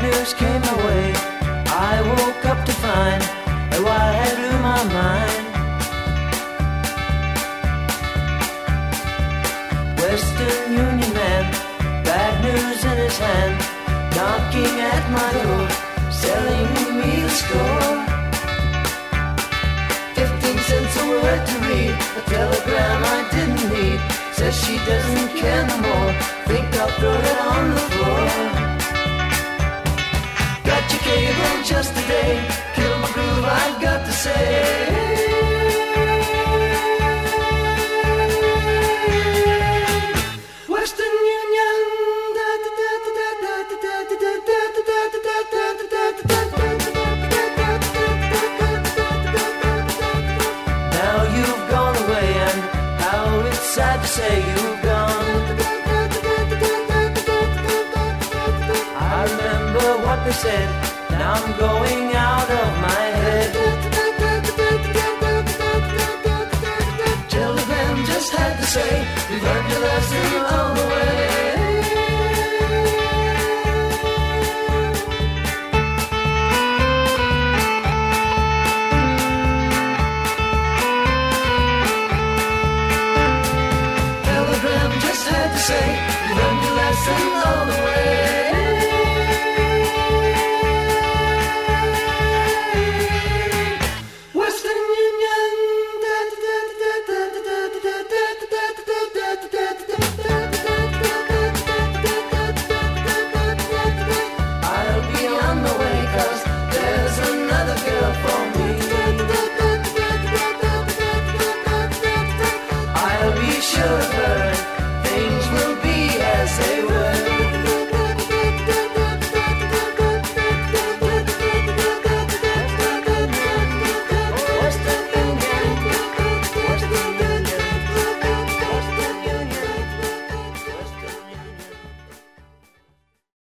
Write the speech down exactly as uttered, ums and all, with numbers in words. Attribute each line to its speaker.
Speaker 1: news came my way. I woke up to find that what had blew my mind. Western Union man, bad news in his hand, knocking at my door, selling me the score. Fifteen cents a word to read, a telegram I didn't need. Says she doesn't care no more, think I'll throw it on the floor. Got your cable just today, kill my groove, I've got to say. Sad to say you've gone. I remember what they said, now I'm going out of my head. Telegram just had to say, we've learned your lesson on the way.